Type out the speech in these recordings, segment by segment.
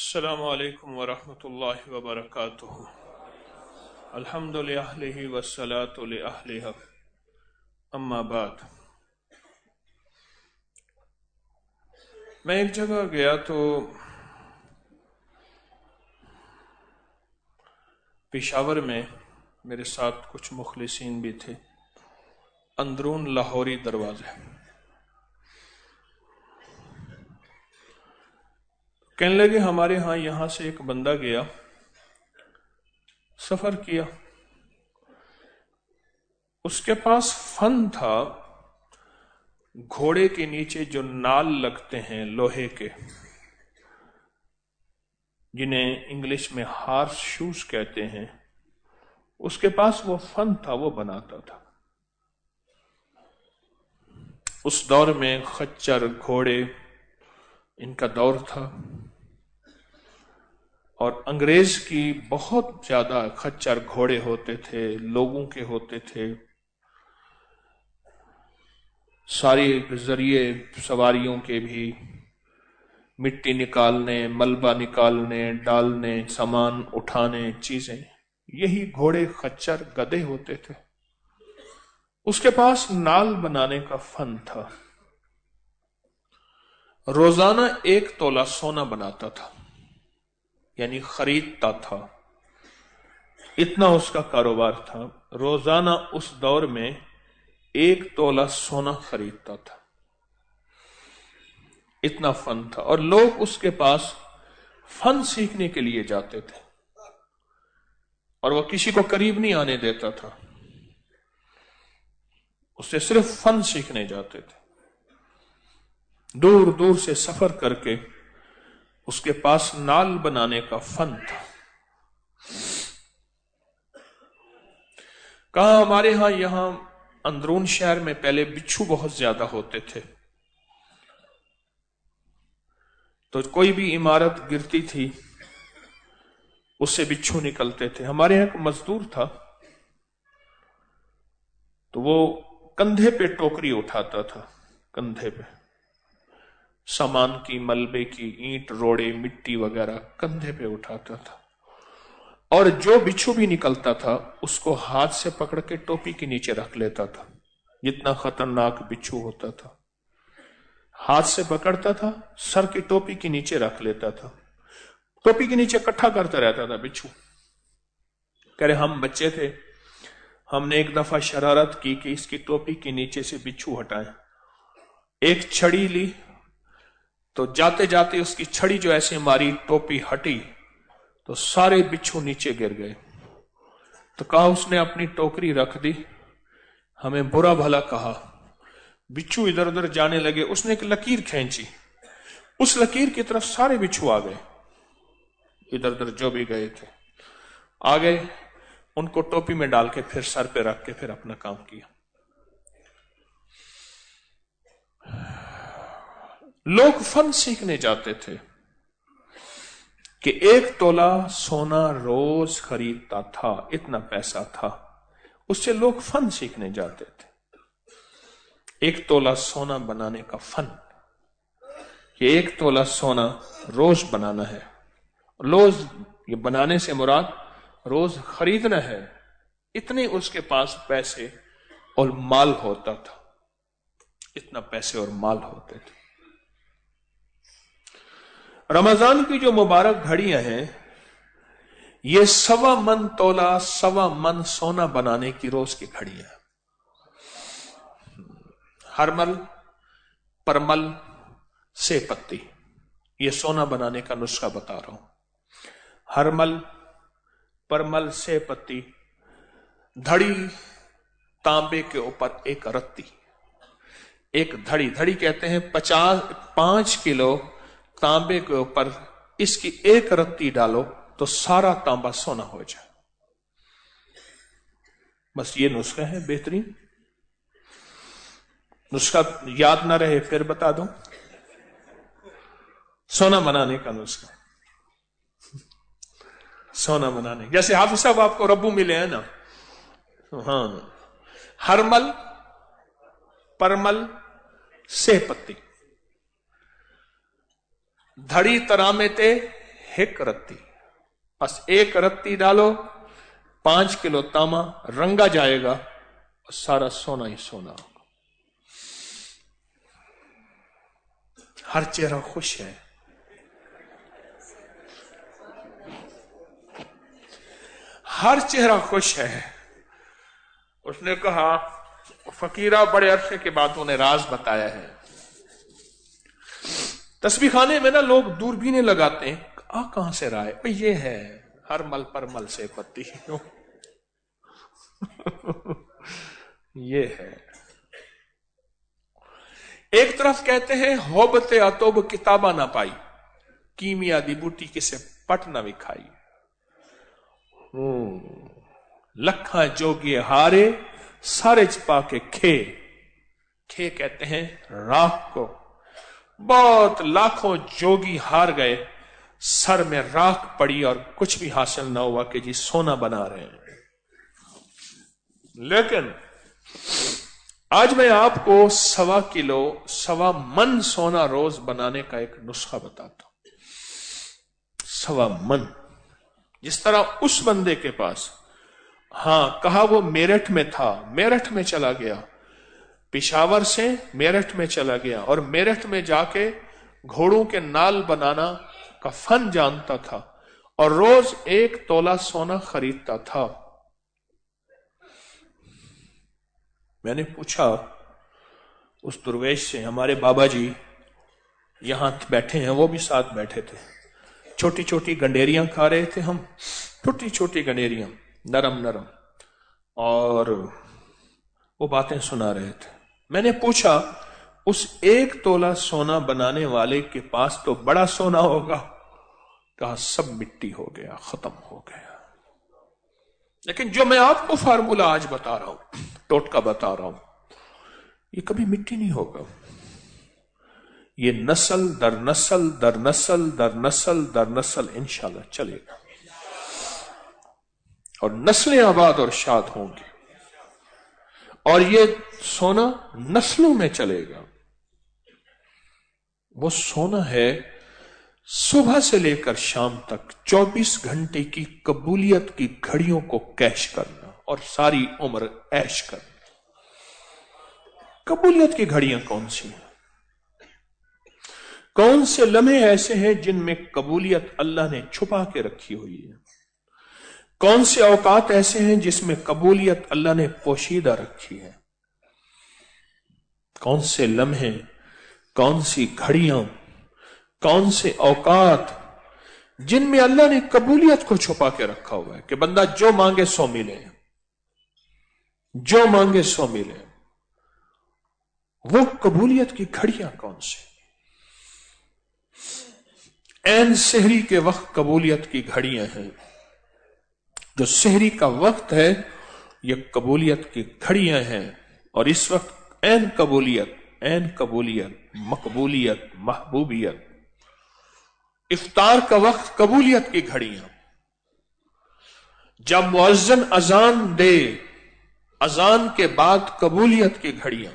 السلام علیکم ورحمۃ اللہ وبرکاتہ۔ الحمد للہ والصلاة لأہلہ، اما بعد۔ میں ایک جگہ گیا تو پشاور میں میرے ساتھ کچھ مخلصین بھی تھے، اندرون لاہوری دروازے۔ کہنے لگے ہمارے ہاں یہاں سے ایک بندہ گیا، سفر کیا، اس کے پاس فن تھا گھوڑے کے نیچے جو نال لگتے ہیں لوہے کے، جنہیں انگلش میں ہارس شوز کہتے ہیں، اس کے پاس وہ فن تھا، وہ بناتا تھا۔ اس دور میں خچر گھوڑے ان کا دور تھا، اور انگریز کی بہت زیادہ خچر گھوڑے ہوتے تھے، لوگوں کے ہوتے تھے، سارے ذریعے سواریوں کے بھی، مٹی نکالنے، ملبہ نکالنے، ڈالنے، سامان اٹھانے، چیزیں، یہی گھوڑے خچر گدھے ہوتے تھے۔ اس کے پاس نال بنانے کا فن تھا، روزانہ 1 تولہ سونا بناتا تھا، یعنی خریدتا تھا، اتنا اس کا کاروبار تھا۔ روزانہ اس دور میں 1 تولہ سونا خریدتا تھا، اتنا فن تھا، اور لوگ اس کے پاس فن سیکھنے کے لیے جاتے تھے، اور وہ کسی کو قریب نہیں آنے دیتا تھا، اس سے صرف فن سیکھنے جاتے تھے، دور دور سے سفر کر کے اس کے پاس نال بنانے کا فن تھا۔ کہا ہمارے ہاں یہاں اندرون شہر میں پہلے بچھو بہت زیادہ ہوتے تھے، تو کوئی بھی عمارت گرتی تھی اس سے بچھو نکلتے تھے۔ ہمارے یہاں ایک مزدور تھا، تو وہ کندھے پہ ٹوکری اٹھاتا تھا، کندھے پہ سامان کی، ملبے کی، اینٹ روڑے، مٹی وغیرہ کندھے پہ اٹھاتا تھا، اور جو بچھو بھی نکلتا تھا اس کو ہاتھ سے پکڑ کے ٹوپی کے نیچے رکھ لیتا تھا۔ جتنا خطرناک بچھو ہوتا تھا، ہاتھ سے پکڑتا تھا، سر کی ٹوپی کے نیچے رکھ لیتا تھا، ٹوپی کے نیچے اکٹھا کرتا رہتا تھا بچھو۔ کہہ رہے ہم بچے تھے، ہم نے ایک دفعہ شرارت کی کہ اس کی ٹوپی کے نیچے سے بچھو ہٹائیں، ایک چھڑی لی، تو جاتے جاتے اس کی چھڑی جو ایسے ماری، ٹوپی ہٹی تو سارے بچھو نیچے گر گئے۔ تو کہا اس نے اپنی ٹوکری رکھ دی، ہمیں برا بھلا کہا، بچھو ادھر ادھر جانے لگے، اس نے ایک لکیر کھینچی، اس لکیر کی طرف سارے بچھو آ گئے، ادھر ادھر جو بھی گئے تھے آ گئے، ان کو ٹوپی میں ڈال کے پھر سر پہ رکھ کے پھر اپنا کام کیا۔ لوگ فن سیکھنے جاتے تھے کہ 1 تولہ سونا روز خریدتا تھا، اتنا پیسہ تھا، اس سے لوگ فن سیکھنے جاتے تھے۔ 1 تولہ سونا بنانے کا فن، یہ 1 تولہ سونا روز بنانا ہے، روز یہ بنانے سے مراد روز خریدنا ہے، اتنے اس کے پاس پیسے اور مال ہوتا تھا، اتنا پیسے اور مال ہوتے تھے۔ رمضان کی جو مبارک گھڑیاں ہیں، یہ 1.25 من تولہ، 1.25 من سونا بنانے کی روز کی گھڑیاں، ہرمل، پرمل، سے پتی، یہ سونا بنانے کا نسخہ بتا رہا ہوں۔ ہرمل، پرمل، سے پتی، دھڑی، تانبے کے اوپر ایک رتی، ایک دھڑی، دھڑی کہتے ہیں 5 کلو تانبے کے اوپر اس کی ایک رتی ڈالو تو سارا تانبا سونا ہو جائے۔ بس یہ نسخہ ہے بہترین، نسخہ یاد نہ رہے پھر بتا دوں، سونا بنانے کا نسخہ، سونا بنانے، جیسے حافظ صاحب آپ کو ربو ملے ہیں نا، ہاں، ہرمل، پرمل، سے پتی، دھڑی ترامیتے एक रत्ती, बस एक रत्ती डालो, 5 किलो तांबा रंगा जाएगा और सारा सोना ही सोना होगा। हर चेहरा खुश है, हर चेहरा खुश है। उसने कहा, फकीरा बड़े अरसे के बाद उन्हें राज बताया है। तस्बीह खाने में ना लोग दूरबीनें लगाते हैं, कहां से रहा है भाई, ये है हर मल पर मल से पत्ती ये है। एक तरफ कहते हैं होबते अतोब किताबा ना पाई, कीमिया दी बूटी किसे पट ना विखाई। लखा जोगी हारे सारे छपा के खे, खे कहते हैं राख को। बहुत लाखों जोगी हार गए, सर में राख पड़ी और कुछ भी हासिल ना हुआ कि जी सोना बना रहे हैं। लेकिन आज मैं आपको 1.25 किलो 1.25 मन सोना रोज बनाने का एक नुस्खा बताता हूं। 1.25 मन, जिस तरह उस बंदे के पास, हां कहा वो मेरठ में था, मेरठ में चला गया, पिशावर से मेरठ में चला गया और मेरठ में जाके घोड़ों के नाल बनाना का फन जानता था और रोज 1 तोला सोना खरीदता था। मैंने पूछा उस दुर्वेश से, हमारे बाबा जी यहां बैठे हैं, वो भी साथ बैठे थे, छोटी छोटी गंडेरियां खा रहे थे हम, छोटी छोटी गंडेरियां नरम नरम, और वो बातें सुना रहे थे। मैंने पूछा उस 1 तोला सोना बनाने वाले के पास तो बड़ा सोना होगा? कहा सब मिट्टी हो गया, खत्म हो गया। लेकिन जो मैं आपको फार्मूला आज बता रहा हूं, टोटका बता रहा हूं, ये कभी मिट्टी नहीं होगा। ये नस्ल दर नस्ल दर नस्ल दर नस्ल दर नस्ल इंशाल्लाह चलेगा और नस्लें आबाद और शाद होंगी और ये सोना नस्लों में चलेगा। वो सोना है सुबह से लेकर शाम तक 24 घंटे की कबूलियत की घड़ियों को कैश करना और सारी उम्र ऐश करना। कबूलियत की घड़ियां कौन सी हैं? कौन से लम्हे ऐसे हैं जिनमें कबूलियत अल्लाह ने छुपा के रखी हुई है? कौन से औकात ऐसे हैं जिसमें कबूलियत अल्लाह ने पोशीदा रखी है? कौन से लम्हे, कौन सी घड़ियां, कौन से औकात जिनमें अल्लाह ने कबूलियत को छुपा के रखा हुआ है कि बंदा जो मांगे सो मिले, जो मांगे सो मिले। वो कबूलियत की घड़ियां कौन सी? ऐन सहरी के वक्त कबूलियत की घड़ियां हैं। जो सहरी का वक्त है ये कबूलियत की घड़ियां हैं और इस वक्त ऐन कबूलियत, मकबूलियत, महबूबियत। इफ्तार का वक्त कबूलियत की घड़ियां। जब मुअज्जिन अजान दे, अजान के बाद कबूलियत की घड़ियां।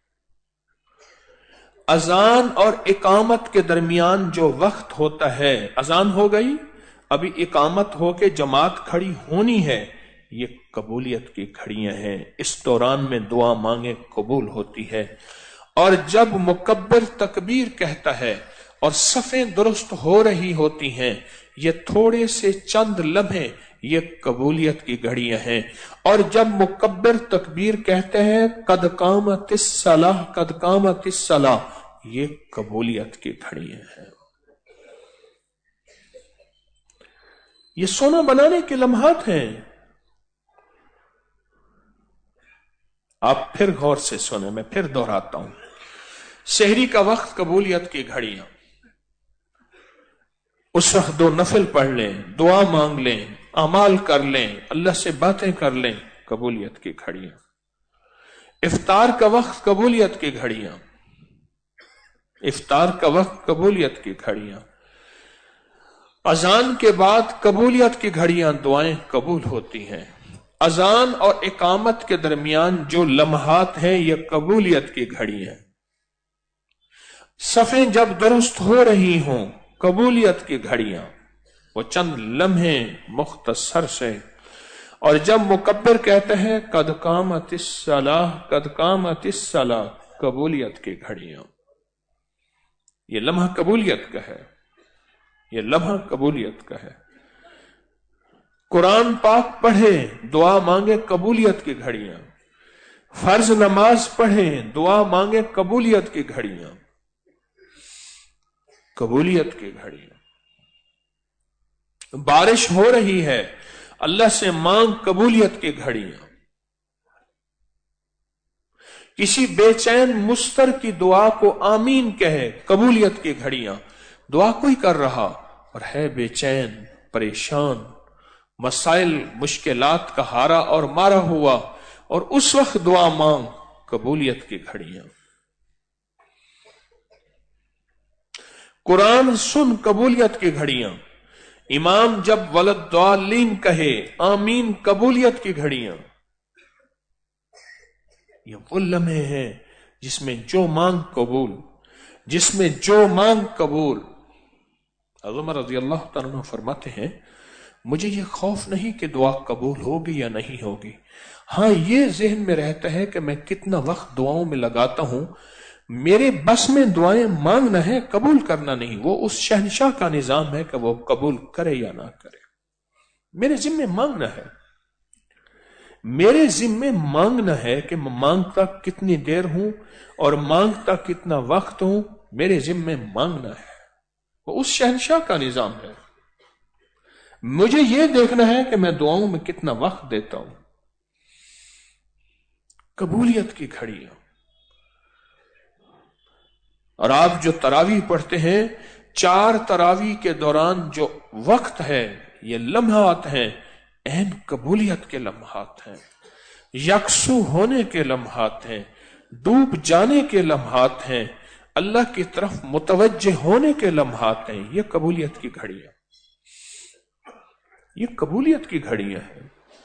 अजान और इकामत के दरमियान जो वक्त होता है, अजान हो गई, अभी इकामत हो के जमात खड़ी होनी है, ये कबूलियत की घड़ियां हैं। इस दौरान में दुआ मांगे कबूल होती है। और जब मुकब्बिर तकबीर कहता है और सफ़ें दुरुस्त हो रही होती हैं, ये थोड़े से चंद लम्हे ये कबूलियत की घड़ियां हैं। और जब मुकब्बिर तकबीर कहते हैं कद कामतिस सलाह, कद कामतिस सलाह, ये कबूलियत की घड़ियां हैं। ये सोना बनाने के लम्हात हैं। आप फिर गौर से सुने, मैं फिर दोहराता हूं। सहरी का वक्त कबूलियत की घड़ियां। उस वक्त 2 नफल पढ़ लें, दुआ मांग लें, अमाल कर लें, अल्लाह से बातें कर लें, कबूलियत की घड़ियां। इफ्तार का वक्त कबूलियत की घड़ियां। इफ्तार का वक्त कबूलियत की घड़ियां। अजान के बाद कबूलियत की घड़ियां, दुआएं कबूल होती हैं। अजान और इकामत के दरमियान जो लम्हात हैं ये कबूलियत की घड़ी हैं। सफ़ें जब दुरुस्त हो रही हों, कबूलियत की घड़ियां। وہ چند لمحے مختصر سے. اور جب مکبر کہتے ہیں قد قامت الصلاۃ، قد قامت الصلاۃ، قبولیت کی گھڑیاں، یہ لمحہ قبولیت کا ہے، یہ لمحہ قبولیت کا ہے. قرآن پاک پڑھے، دعا مانگے، قبولیت کی گھڑیاں. فرض نماز پڑھیں، دعا مانگے، قبولیت کی گھڑیاں، قبولیت کی گھڑیاں. بارش ہو رہی ہے، اللہ سے مانگ، قبولیت کی گھڑیاں. کسی بے چین مستر کی دعا کو آمین کہے، قبولیت کی گھڑیاں. دعا کوئی کر رہا اور ہے بے چین، پریشان، مسائل مشکلات کا ہارا اور مارا ہوا، اور اس وقت دعا مانگ، قبولیت کی گھڑیاں. قرآن سن، قبولیت کی گھڑیاں. امام جب ولدالضالین کہے، آمین، قبولیت کی گھڑیاں. یہ وہ لمحے ہیں جس میں جو مانگ قبول، جس میں جو مانگ قبول. عمر رضی اللہ تعالیٰ عنہ فرماتے ہیں مجھے یہ خوف نہیں کہ دعا قبول ہوگی یا نہیں ہوگی، ہاں یہ ذہن میں رہتا ہے کہ میں کتنا وقت دعاؤں میں لگاتا ہوں. میرے بس میں دعائیں مانگنا ہے، قبول کرنا نہیں. وہ اس شہنشاہ کا نظام ہے کہ وہ قبول کرے یا نہ کرے. میرے ذمے مانگنا ہے، میرے ذمے مانگنا ہے کہ میں مانگتا کتنی دیر ہوں اور مانگتا کتنا وقت ہوں. میرے ذمے مانگنا ہے، وہ اس شہنشاہ کا نظام ہے. مجھے یہ دیکھنا ہے کہ میں دعاؤں میں کتنا وقت دیتا ہوں. قبولیت کی گھڑیاں. اور آپ جو تراویح پڑھتے ہیں، 4 تراویح کے دوران جو وقت ہے، یہ لمحات ہیں، عین قبولیت کے لمحات ہیں، یکسو ہونے کے لمحات ہیں، ڈوب جانے کے لمحات ہیں، اللہ کی طرف متوجہ ہونے کے لمحات ہیں. یہ قبولیت کی گھڑیاں، یہ قبولیت کی گھڑیاں ہیں.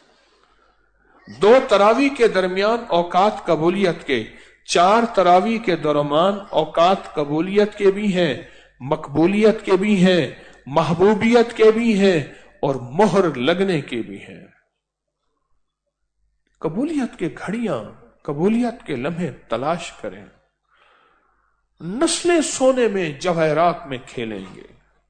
2 تراویح کے درمیان اوقات قبولیت کے، 4 تراویح کے درمیان اوقات قبولیت کے بھی ہیں، مقبولیت کے بھی ہیں، محبوبیت کے بھی ہیں، اور مہر لگنے کے بھی ہیں. قبولیت کے گھڑیاں، قبولیت کے لمحے تلاش کریں. نسلیں سونے میں، جواہرات میں کھیلیں گے.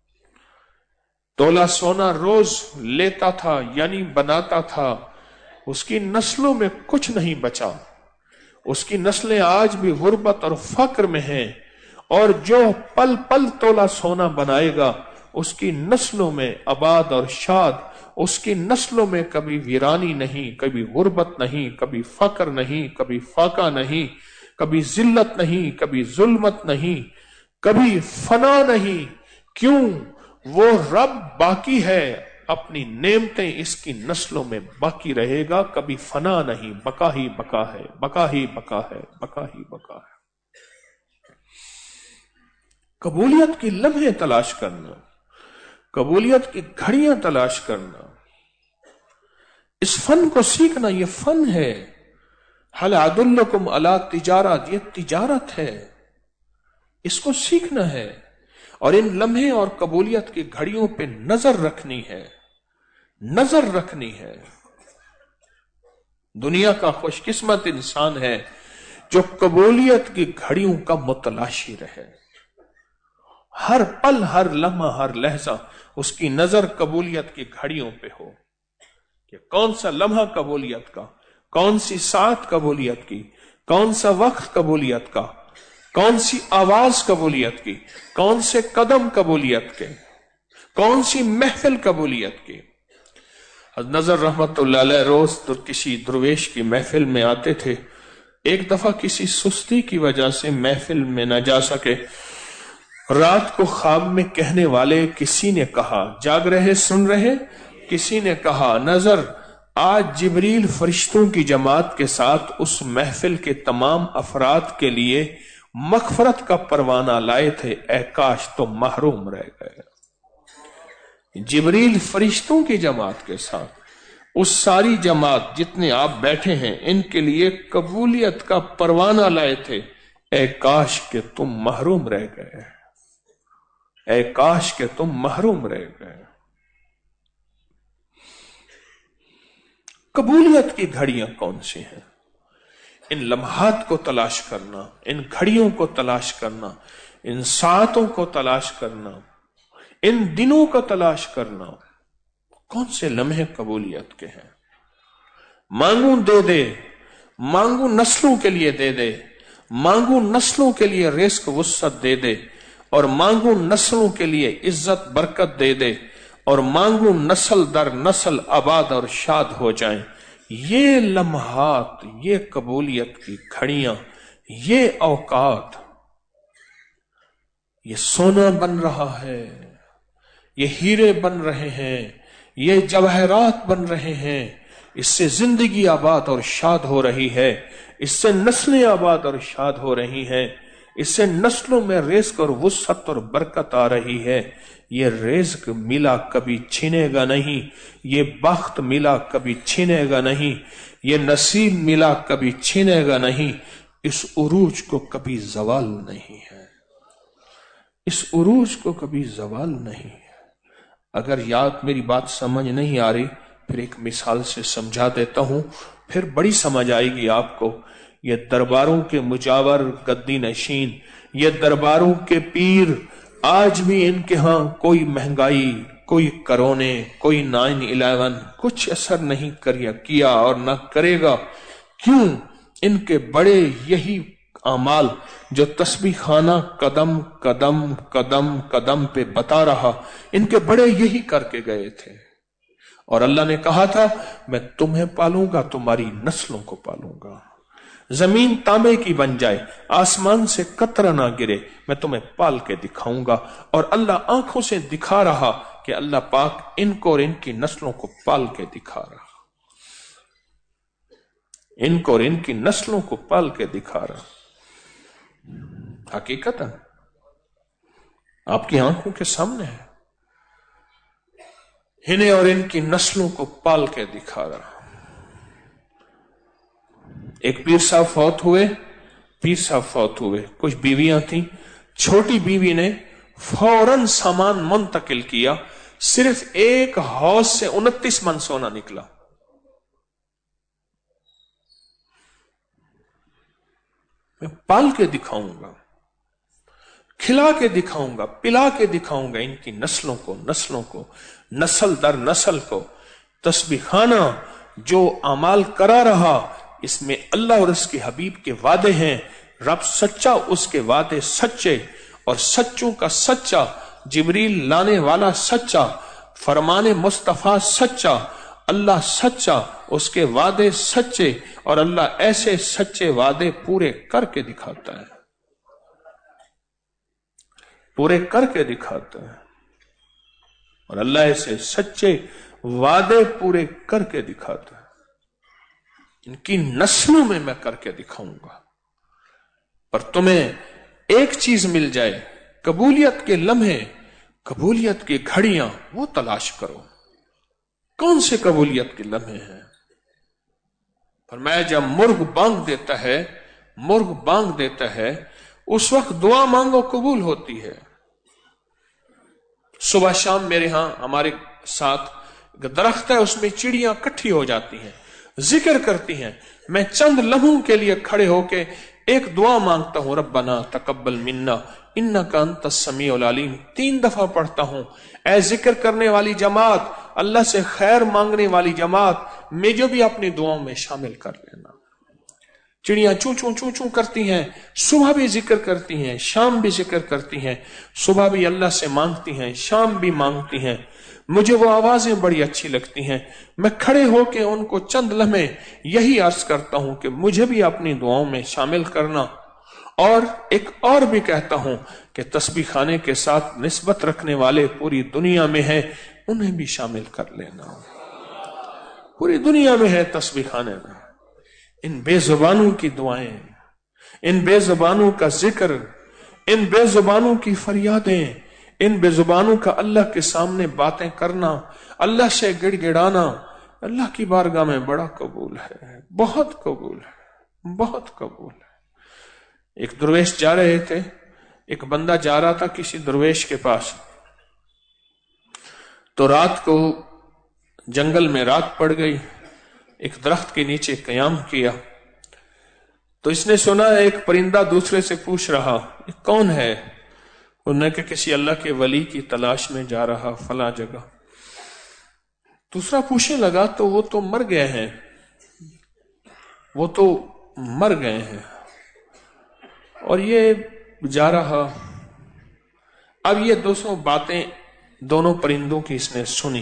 تولا سونا روز لیتا تھا، یعنی بناتا تھا، اس کی نسلوں میں کچھ نہیں بچا. اس کی نسلیں آج بھی غربت اور فقر میں ہیں، اور جو پل پل تولا سونا بنائے گا اس کی نسلوں میں آباد اور شاد. اس کی نسلوں میں کبھی ویرانی نہیں، کبھی غربت نہیں، کبھی فقر نہیں، کبھی فاقہ نہیں، کبھی ذلت نہیں، کبھی ظلمت نہیں، کبھی فنا نہیں. کیوں؟ وہ رب باقی ہے، اپنی نعمتیں اس کی نسلوں میں باقی رہے گا. کبھی فنا نہیں، بقا ہی بقا ہے، بقا ہی بقا ہے، بقا ہی بقا ہے. قبولیت کی لمحے تلاش کرنا، قبولیت کی گھڑیاں تلاش کرنا، اس فن کو سیکھنا. یہ فن ہے. حل ادلکم علی تجارت، یہ تجارت ہے، اس کو سیکھنا ہے. اور ان لمحے اور قبولیت کی گھڑیوں پہ نظر رکھنی ہے، نظر رکھنی ہے. دنیا کا خوش قسمت انسان ہے جو قبولیت کی گھڑیوں کا متلاشی رہے. ہر پل، ہر لمحہ، ہر لہجہ اس کی نظر قبولیت کی گھڑیوں پہ ہو کہ کون سا لمحہ قبولیت کا، کون سی ساعت قبولیت کی، کون سا وقت قبولیت کا، کون سی آواز قبولیت کی، کون سے قدم قبولیت کے، کون سی محفل قبولیت کی. نظر رحمت اللہ علیہ روز تو کسی درویش کی محفل میں آتے تھے. ایک دفعہ کسی سستی کی وجہ سے محفل میں نہ جا سکے. رات کو خواب میں کہنے والے کسی نے کہا، جاگ رہے سن رہے، کسی نے کہا نظر آج جبریل فرشتوں کی جماعت کے ساتھ اس محفل کے تمام افراد کے لیے مغفرت کا پروانہ لائے تھے، اے کاش تم محروم رہ گئے. جبریل فرشتوں کی جماعت کے ساتھ اس ساری جماعت جتنے آپ بیٹھے ہیں ان کے لیے قبولیت کا پروانہ لائے تھے، اے کاش کہ تم محروم رہ گئے، اے کاش کہ تم محروم رہ گئے. कबूलियत की घड़ियां कौन सी हैं? इन लम्हात को तलाश करना, इन घड़ियों को तलाश करना, इन सातों को तलाश करना, इन दिनों को तलाश करना, कौन से लम्हे कबूलियत के हैं? मांगू दे दे, मांगू नस्लों के लिए दे दे, मांगू नस्लों के लिए रिस्क वुसअत दे दे, और मांगू नस्लों के लिए इज्जत बरकत दे दे, और मांगू नस्ल दर नस्ल आबाद और शाद हो जाएं। ये लम्हात, ये कबूलियत की घड़ियां, ये औकात, ये सोना बन रहा है, ये हीरे बन रहे हैं, ये जवाहरात बन रहे हैं, इससे जिंदगी आबाद और शाद हो रही है, इससे नस्लें आबाद और शाद हो रही हैं, इससे नस्लों में रिज़्क और वुसअत और बरकत आ रही है। ये रिज़्क मिला कभी छीनेगा नहीं, ये बख्त मिला कभी छीनेगा नहीं, ये नसीब मिला कभी छीनेगा नहीं। इस उरूज को कभी जवाल नहीं है, इस उरूज को कभी जवाल नहीं है। अगर याद मेरी बात समझ नहीं आ रही, फिर एक मिसाल से समझा देता हूं, फिर बड़ी समझ आएगी आपको। ये दरबारों के मुजावर गद्दी नशीन, ये दरबारों के पीर, आज भी इनके यहां कोई महंगाई, कोई करोने, कोई 9/11 कुछ असर नहीं किया और न करेगा। क्यों? इनके बड़े यही अमाल जो तस्बीह खाना कदम कदम कदम कदम पे बता रहा, इनके बड़े यही करके गए थे। और अल्लाह ने कहा था, मैं तुम्हें पालूंगा, तुम्हारी नस्लों को पालूंगा। जमीन तांबे की बन जाए, आसमान से कतरा ना गिरे, मैं तुम्हें पाल के दिखाऊंगा। और अल्लाह आंखों से दिखा रहा कि अल्लाह पाक इनको और इनकी नस्लों को पाल के दिखा रहा, इनको और इनकी नस्लों को पाल के दिखा रहा। हकीकतन आपकी आंखों के सामने है, इन्हें और इनकी नस्लों को पाल के दिखा रहा। एक पीर साहब फौत हुए, कुछ बीवियां थीं। छोटी बीवी ने फौरन सामान मुंतकिल किया, सिर्फ एक हौज से 29 मन सोना निकला। मैं पाल के दिखाऊंगा, खिला के दिखाऊंगा, पिला के दिखाऊंगा इनकी नस्लों को, नस्ल दर नस्ल को। तस्बीह खाना जो अमाल करा रहा, इसमें अल्लाह और उसके हबीब के वादे हैं। रब सच्चा, उसके वादे सच्चे, और सच्चों का सच्चा, जिब्रील लाने वाला सच्चा, फरमाने मुस्तफा सच्चा, अल्लाह सच्चा, उसके वादे सच्चे, और अल्लाह ऐसे सच्चे वादे पूरे करके दिखाता है, पूरे करके दिखाता है। और अल्लाह ऐसे सच्चे वादे पूरे करके दिखाता है। इनकी नस्लों में मैं करके दिखाऊंगा। पर तुम्हें एक चीज मिल जाए, कबूलियत के लम्हे, कबूलियत की घड़ियां, वो तलाश करो। कौन से कबूलियत के लम्हे हैं? फरमाया जब मुर्ग बांग देता है, उस वक्त दुआ मांगो, कबूल होती है। सुबह शाम मेरे यहां हमारे साथ दरख्त है, उसमें चिड़ियां इकट्ठी हो जाती हैं, जिक्र करती हैं। मैं चंद लम्हों के लिए खड़े होके एक दुआ मांगता हूं, रब्बना तकब्बल मिन्ना इन्नका अंतस समीउल अलीम, 3 दफा पढ़ता हूं। ऐ जिक्र करने वाली जमात, अल्लाह से खैर मांगने वाली जमात, मुझे भी अपनी दुआओं में शामिल कर लेना। चिड़ियां चू चू चू चू करती हैं, सुबह भी जिक्र करती हैं, शाम भी जिक्र करती हैं। सुबह भी अल्लाह से मांगती हैं, शाम भी मांगती हैं। मुझे वो आवाजें बड़ी अच्छी लगती हैं। मैं खड़े होकर उनको चंद लम्हे यही अर्ज करता हूं कि मुझे भी अपनी दुआओं में शामिल करना। और एक और भी कहता हूं कि तस्बीह खाने के साथ निस्बत रखने वाले पूरी दुनिया में हैं, उन्हें भी शामिल कर लेना। पूरी दुनिया में है तस्बीह खाने में। इन बेजुबानों की दुआएं, इन बेजुबानों का जिक्र, इन बेजुबानों की फरियादें, इन बेजुबानों का अल्लाह के सामने बातें करना, अल्लाह से गिड़गिड़ाना, अल्लाह की बारगाह में बड़ा कबूल है, बहुत कबूल है, बहुत कबूल है। एक दरवेश जा रहे थे, एक बंदा जा रहा था किसी दरवेश के पास, तो रात को जंगल में रात पड़ गई। ایک درخت کے نیچے قیام کیا تو اس نے سنا ایک پرندہ دوسرے سے پوچھ رہا یہ کون ہے؟ انہوں نے کہا کسی اللہ کے ولی کی تلاش میں جا رہا فلاں جگہ۔ دوسرا پوچھنے لگا تو وہ تو مر گئے ہیں، وہ تو مر گئے ہیں، اور یہ جا رہا۔ اب یہ 200 باتیں دونوں پرندوں کی اس نے سنی۔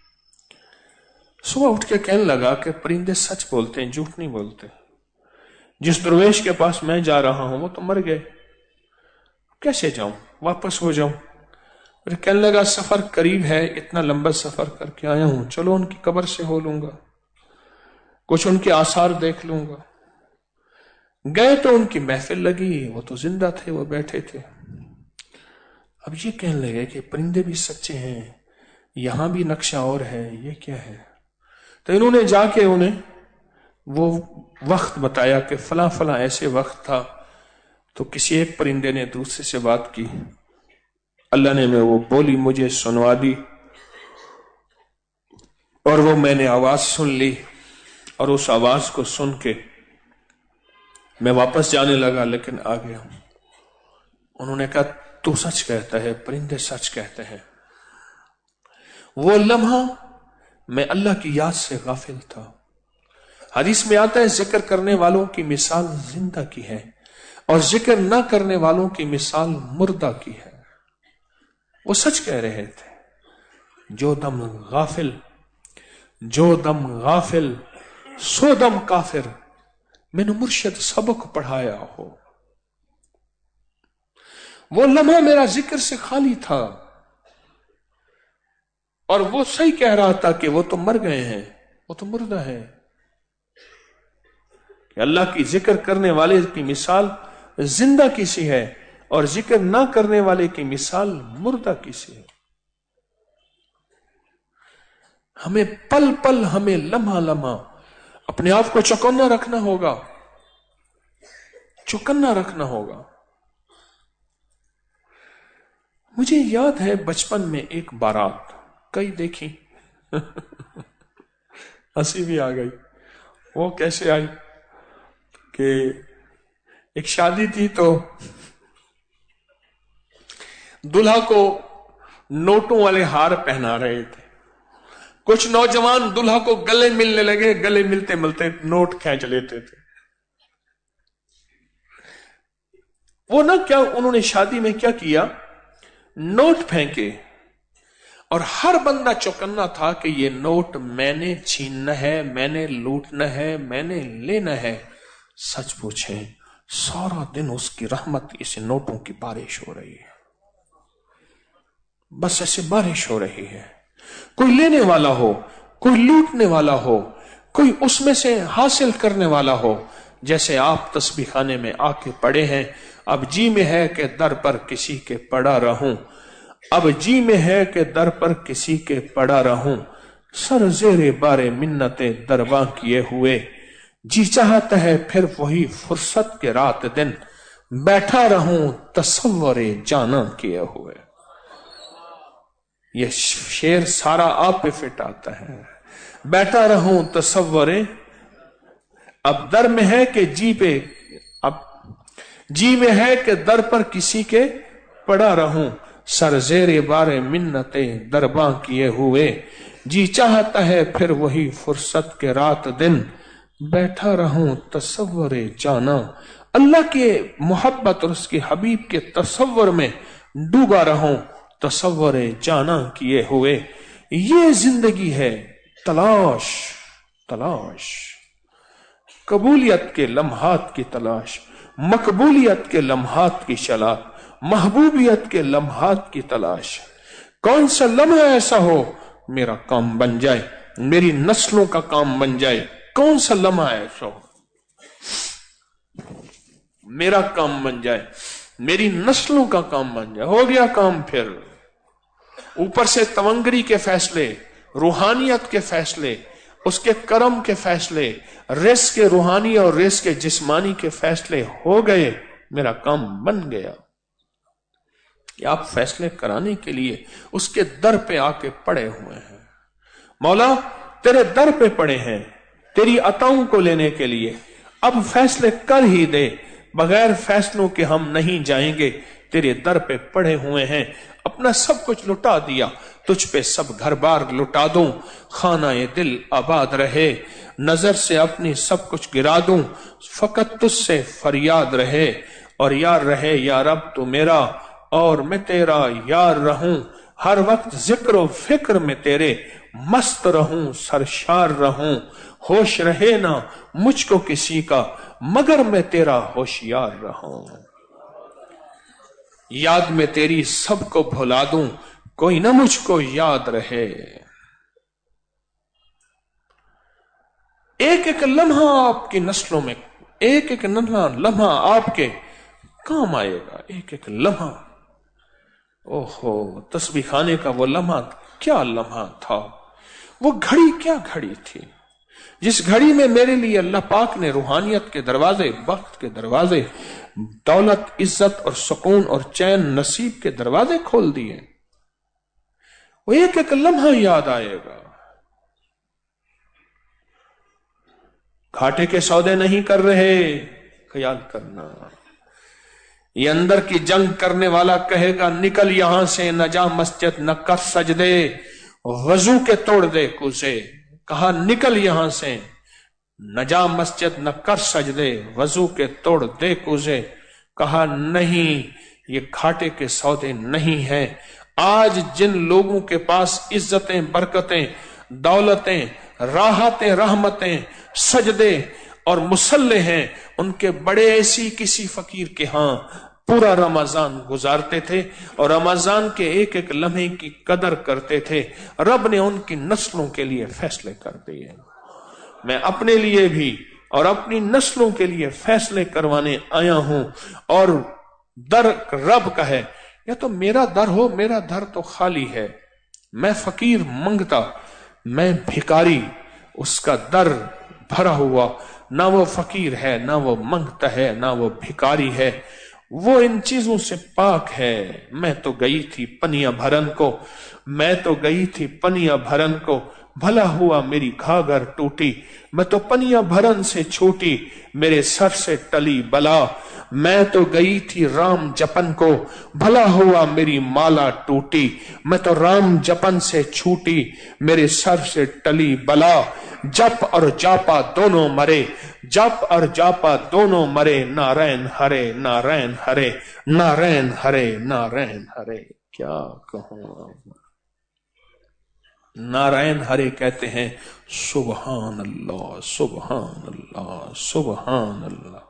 صبح اٹھ کے کہنے لگا کہ پرندے سچ بولتے ہیں، جھوٹ نہیں بولتے۔ جس درویش کے پاس میں جا رہا ہوں وہ تو مر گئے، کیسے جاؤں، واپس ہو جاؤں؟ پھر کہنے لگا سفر قریب ہے، اتنا لمبا سفر کر کے آیا ہوں، چلو ان کی قبر سے ہو لوں گا، کچھ ان کے آثار دیکھ لوں گا۔ گئے تو ان کی محفل لگی، وہ تو زندہ تھے، وہ بیٹھے تھے۔ اب یہ کہنے لگے کہ پرندے بھی سچے ہیں، یہاں بھی نقشہ اور ہے، یہ کیا ہے؟ تو انہوں نے جا کے انہیں وہ وقت بتایا کہ فلاں فلاں ایسے وقت تھا، تو کسی ایک پرندے نے دوسرے سے بات کی، اللہ نے وہ بولی مجھے سنوا دی، اور وہ میں نے آواز سن لی، اور اس آواز کو سن کے میں واپس جانے لگا لیکن آ گیا۔ انہوں نے کہا تو سچ کہتا ہے، پرندے سچ کہتے ہیں۔ وہ لمحہ میں اللہ کی یاد سے غافل تھا۔ حدیث میں آتا ہے ذکر کرنے والوں کی مثال زندہ کی ہے اور ذکر نہ کرنے والوں کی مثال مردہ کی ہے۔ وہ سچ کہہ رہے تھے، جو دم غافل سو دم کافر، میں نے مرشد سبق پڑھایا ہو۔ وہ لمحہ میرا ذکر سے خالی تھا اور وہ صحیح کہہ رہا تھا کہ وہ تو مر گئے ہیں، وہ تو مردہ ہے۔ کہ اللہ کی ذکر کرنے والے کی مثال زندہ کسی ہے اور ذکر نہ کرنے والے کی مثال مردہ کسی ہے۔ ہمیں پل پل، ہمیں لمحہ لمحہ اپنے آپ کو چوکنا رکھنا ہوگا، چوکنا رکھنا ہوگا۔ مجھے یاد ہے بچپن میں ایک بارات، کئی دیکھی، ہنسی بھی آ گئی۔ وہ کیسے آئی کہ ایک شادی تھی تو دلہا کو نوٹوں والے ہار پہنا رہے تھے، کچھ نوجوان دلہا کو گلے ملنے لگے، گلے ملتے ملتے نوٹ کھینچ لیتے تھے۔ وہ نہ کیا انہوں نے شادی میں کیا کیا، نوٹ پھینکے اور ہر بندہ چوکنا تھا کہ یہ نوٹ میں نے چھیننا ہے، میں نے لوٹنا ہے، میں نے لینا ہے۔ سچ پوچھیں سارا دن اس کی رحمت اس نوٹوں کی بارش ہو رہی ہے، بس ایسے بارش ہو رہی ہے۔ کوئی لینے والا ہو، کوئی لوٹنے والا ہو، کوئی اس میں سے حاصل کرنے والا ہو۔ جیسے آپ تسبیح خانے میں آ کے پڑے ہیں، اب جی میں ہے کہ در پر کسی کے پڑا رہوں، اب جی میں ہے کہ در پر کسی کے پڑا رہوں، سر زیر بار منتیں درباں کیے ہوئے، جی چاہتا ہے پھر وہی فرصت کے رات دن، بیٹھا رہوں تصور جانا کیے ہوئے۔ یہ شعر سارا آپ پہ فٹ آتا ہے۔ بیٹھا رہوں تصور، اب در میں ہے کہ جی پہ، اب جی میں ہے کہ در پر کسی کے پڑا رہوں، سر زیر بار منتیں درباں کیے ہوئے، جی چاہتا ہے پھر وہی فرصت کے رات دن، بیٹھا رہوں تصور جانا۔ اللہ کے محبت اور اس کے حبیب کے تصور میں ڈوبا رہوں تصور جانا کیے ہوئے۔ یہ زندگی ہے تلاش، تلاش، قبولیت کے لمحات کی تلاش، مقبولیت کے لمحات کی شلاق، محبوبیت کے لمحات کی تلاش۔ کون سا لمحہ ایسا ہو میرا کام بن جائے، میری نسلوں کا کام بن جائے؟ کون سا لمحہ ایسا ہو میرا کام بن جائے، میری نسلوں کا کام بن جائے؟ ہو گیا کام پھر۔ اوپر سے تونگری کے فیصلے، روحانیت کے فیصلے، اس کے کرم کے فیصلے، رزق کے روحانی اور رزق کے جسمانی کے فیصلے ہو گئے، میرا کام بن گیا۔ کہ آپ فیصلے کرانے کے لیے اس کے در پہ آ کے پڑے ہوئے ہیں۔ مولا تیرے در پہ پڑے ہیں، तेरी अताओं को लेने के लिए। अब फैसले कर ही दे, बगैर फैसलों के हम नहीं जाएंगे। तेरे दर पे पड़े हुए हैं, अपना सब कुछ लुटा दिया, तुझ पे सब घर बार लुटा दूं। खाना ये दिल आबाद रहे, नजर से अपनी सब कुछ गिरा दूं। फकत तुझसे फरियाद रहे, और यार रहे या रब तू मेरा, और मैं तेरा यार रहूं। हर वक्त जिक्र व फिक्र में तेरे मस्त रहूं, सरशार रहूं। होश रहे ना मुझको किसी का, मगर मैं तेरा होशियार रहूं। याद में तेरी सबको भुला दूं, कोई ना मुझको याद रहे। एक एक लम्हा आपकी नस्लों में, एक एक लम्हा आपके काम आएगा। एक एक लम्हा, ओहो, तस्बीह खाने का वो लम्हा क्या लम्हा था, वो घड़ी क्या घड़ी थी, जिस घड़ी में मेरे लिए अल्लाह पाक ने रूहानियत के दरवाजे, वक्त के दरवाजे, दौलत, इज्जत और सुकून और चैन नसीब के दरवाजे खोल दिए। वो एक एक लम्हा याद आएगा। घाटे के सौदे नहीं कर रहे, ख्याल करना। ये अंदर की जंग करने वाला कहेगा निकल यहां से, न जा मस्जिद न कर सजदे, वजू के तोड़ दे कुसे। कहा निकल यहां से, न जा मस्जिद न कर सजदे, वजू के तोड़ दे कुसे। कहा नहीं, ये घाटे के सौदे नहीं है। आज जिन लोगों के पास इज्जतें, बरकतें, दौलतें, राहतें, रहमतें, सजदे और मुसल्ले हैं, उनके बड़े ऐसी किसी फकीर के हां पूरा रमजान गुजारते थे और रमजान के एक एक लम्हे की कदर करते थे। रब ने उनकी नस्लों के लिए फैसले कर दिए। मैं अपने लिए भी और अपनी नस्लों के लिए फैसले करवाने आया हूं। और दर रब का है, या तो मेरा दर हो, मेरा दर तो खाली है। मैं फकीर मंगता, मैं भिखारी, उसका दर भरा हुआ। ना वो फकीर है, ना वो मंगता है, ना वो भिखारी है, वो इन चीजों से पाक है। मैं तो गई थी पनिया भरन को, मैं तो गई थी पनिया भरन को, भला हुआ मेरी घाघर टूटी। मैं तो पनिया भरन से छूटी, मेरे सर से टली बला। मैं तो गई थी राम जपन को, भला हुआ मेरी माला टूटी। मैं तो राम जपन से छूटी, मेरे सर से टली बला। जप और जापा दोनों मरे, जप और जापा दोनों मरे। नारायण हरे, नारायण हरे, नारायण हरे, नारायण हरे। क्या कहूं, नारायण हरे कहते हैं सुबहान अल्लाह, सुबहान अल्लाह, सुबहान अल्लाह।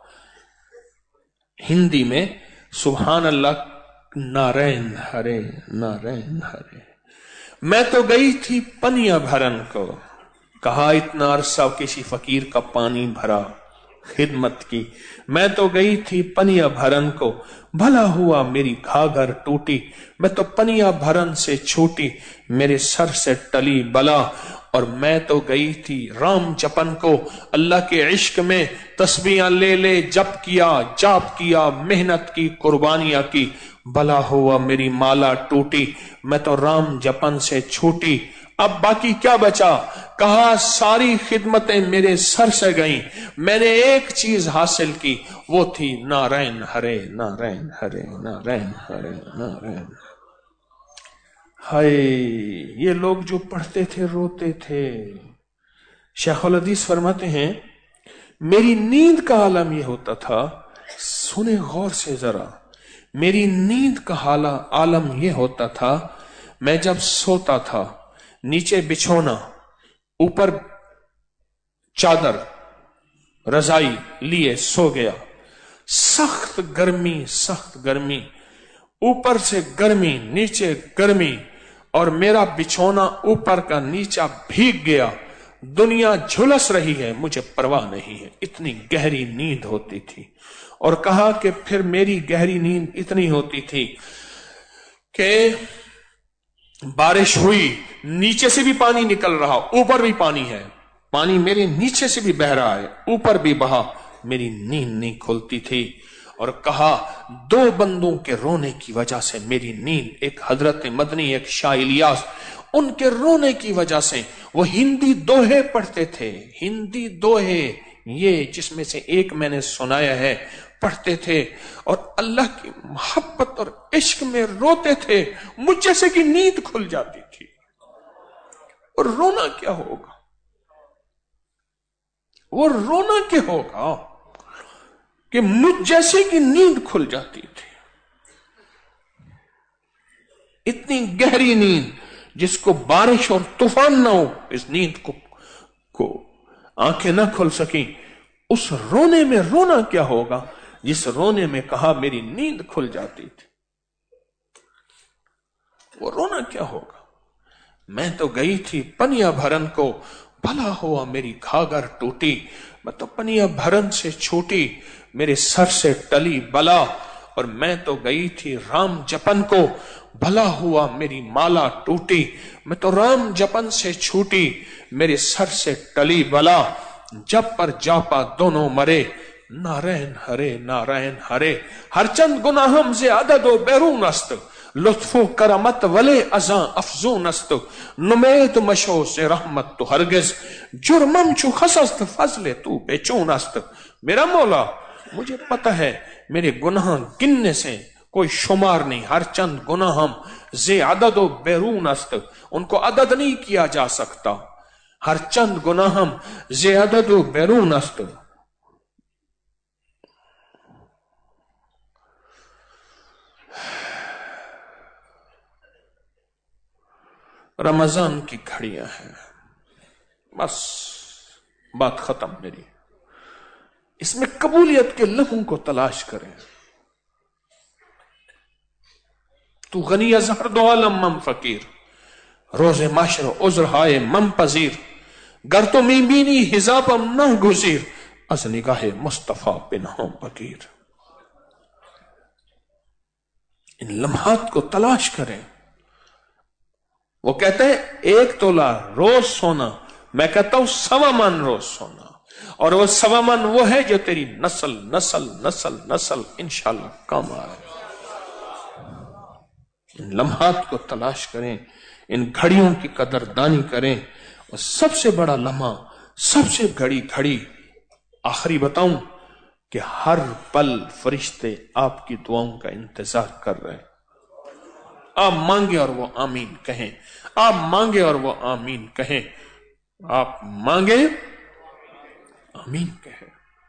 हिंदी में सुबहान अल्लाह, नारायण हरे, नारायण हरे। मैं तो गई थी पनिया भरन को, कहा इतना अरसा किसी फकीर का पानी भरा, खिदमत की। मैं तो गई थी पनिया भरन को, भला हुआ मेरी घाघर टूटी। मैं तो पनिया भरन से छूटी, मेरे सर से टली बला। और मैं तो गई थी राम जपन को, अल्लाह के इश्क में तस्बीहां ले ले जप किया, जाप किया, मेहनत की, कुर्बानियां की। भला हुआ मेरी माला टूटी, मैं तो राम जपन से छूटी। अब बाकी क्या बचा? कहा सारी खिदमतें मेरे सर से गईं, मैंने एक चीज हासिल की, वो थी नारायण हरे, नारायण हरे, नारायण हरे, नारायण। हाय, ये लोग जो पढ़ते थे रोते थे। शेखुल हदीस फरमाते हैं मेरी नींद का आलम ये होता था, सुने गौर से जरा, मेरी नींद का आलम ये होता था, मैं जब सोता था नीचे बिछोना, ऊपर चादर रजाई लिए सो गया। सख्त गर्मी, सख्त गर्मी, ऊपर से गर्मी, नीचे गर्मी, और मेरा बिछोना ऊपर का नीचा भीग गया। दुनिया झुलस रही है, मुझे परवाह नहीं है। इतनी गहरी नींद होती थी। और कहा कि फिर मेरी गहरी नींद इतनी होती थी कि बारिश हुई, नीचे से भी पानी निकल रहा, ऊपर भी पानी है, पानी मेरे नीचे से भी बह रहा है, ऊपर भी बहा, मेरी नींद नहीं खुलती थी। और कहा दो बंदों के रोने की वजह से मेरी नींद, एक हजरत मदनी, एक शाह इलियास, ان کے رونے کی وجہ سے وہ ہندی دوہے پڑھتے تھے، ہندی دوہے یہ جس میں سے ایک میں نے سنایا ہے پڑھتے تھے، اور اللہ کی محبت اور عشق میں روتے تھے، مجھ جیسے کی نیند کھل جاتی تھی۔ اور رونا کیا ہوگا، وہ رونا کیا ہوگا کہ مجھ جیسے کی نیند کھل جاتی تھی، اتنی گہری نیند جس کو بارش اور طوفان نہ ہو، اس نیند کو آنکھیں نہ کھل سکیں، اس رونے میں رونا کیا ہوگا جس رونے میں کہا میری نیند کھل جاتی تھی، وہ رونا کیا ہوگا۔ میں تو گئی تھی پنیا بھرن کو، بھلا ہوا میری گھاگھر ٹوٹی، میں تو پنیا بھرن سے چھوٹی، میرے سر سے ٹلی بلا، اور میں تو گئی تھی رام جپن کو، بھلا ہوا میری مالا ٹوٹی، میں تو رام جپن سے چھوٹی، میرے سر سے ٹلی بلا، جب پر جاپا دونوں مرے، نارائن ہرے نارائن ہرے، ہر چند گناہم سے عدد و بیرون است، لطف و کرمت ولے ازاں افزون است، نمید مشو سے رحمت تو ہرگز، جرمم چو خسست فضل تو بے چون است۔ میرا مولا مجھے پتہ ہے میرے گناہ گننے سے کوئی شمار نہیں، ہر چند گناہم زے عدد و بیرون است، ان کو عدد نہیں کیا جا سکتا، ہر چند گناہم زے عدد و بیرون است۔ رمضان کی گھڑیاں ہیں، بس بات ختم میری، اس میں قبولیت کے لمحوں کو تلاش کریں۔ تو غنی از ہر دو عالم من فقیر، روز معاشر عذر ہائے من پذیر، گر تو می بینی حجابم نہ گزیر، از نگاہ مصطفیٰ پنہاں بگیر۔ ان لمحات کو تلاش کریں۔ وہ کہتے ہیں 1 تولہ روز سونا، میں کہتا ہوں 1.25 من روز سونا، اور وہ 1.25 من وہ ہے جو تیری نسل نسل نسل نسل انشاءاللہ کام آئے۔ ان لمحات کو تلاش کریں، ان گھڑیوں کی قدردانی کریں، اور سب سے بڑا لمحہ، سب سے گھڑی آخری بتاؤں کہ ہر پل فرشتے آپ کی دعاؤں کا انتظار کر رہے ہیں۔ آپ مانگے اور وہ آمین کہیں، آپ مانگے اور وہ آمین کہیں، آپ مانگے آمین کہیں۔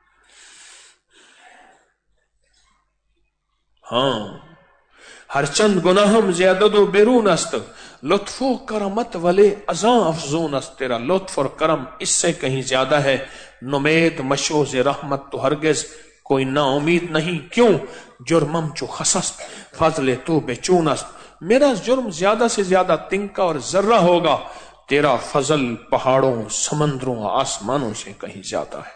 ہاں، ہر چند گناہم زیادت و بیرون است، لطف و کرمت ولے ازاں افزون است، تیرا لطف اور کرم اس سے کہیں زیادہ ہے، نمید مشوز رحمت تو ہرگز کوئی نا امید نہیں، کیوں جرمم چو خسست فضل تو بے چون است، میرا جرم زیادہ سے زیادہ تنکا اور ذرہ ہوگا، تیرا فضل پہاڑوں سمندروں آسمانوں سے کہیں زیادہ ہے۔